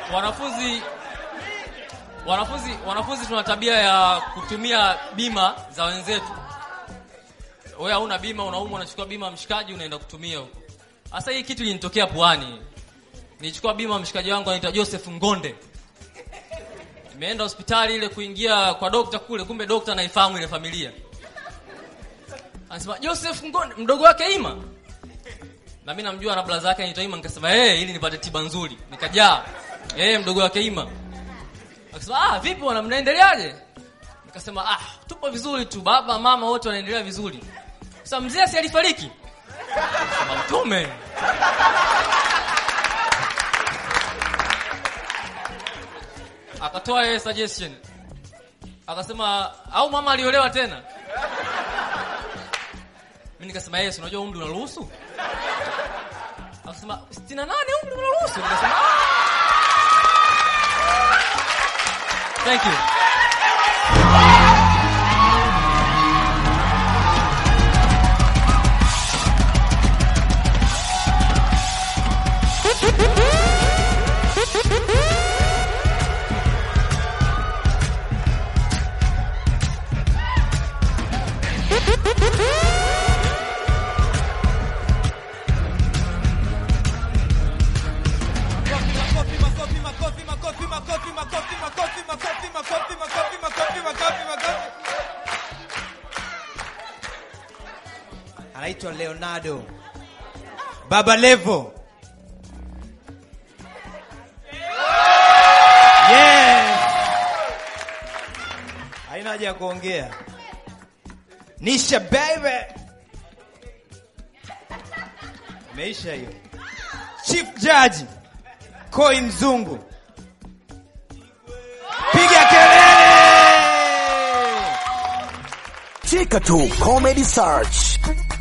Wanafunzi tuna tabia ya kutumia bima za wenzetu. Wewe hauna bima, unaumwa, unachukua bima mshikaji unaenda kutumia huko. Sasa hii kitu ilinitokea Pwani. Nilichukua bima mshikaji wangu anaitwa Joseph Ngonde. Nimeenda hospitali ile kuingia kwa daktari kule, kumbe daktari anaifahamu ile familia. Anasema Joseph Ngonde mdogo wake Ima. Na mimi namjua na brother yake anaitwa Ima, nikasema ili nipate tiba nzuri. Nikajaa mdogo wake Ima. Akasema vipi wana mnaendeleaje? Nikasema tupo vizuri tu, baba mama wote wanaendelea vizuri. Sasa mzee si alifariki? Sema mtume. Akatoa suggestion. Akasema au mama aliolewa tena? Mimi nikasema unajua umri unaruhusu? Akasema 68 umri unaruhusu. Nikasema thank you. Anaitwa Leonardo Baba Levo. Yes. Haina haja ya kuongea. Nisha baby. Meisha hiyo. Chief Judge Koi Mzungu. Piga kelele. Cheka tu Comedy Search.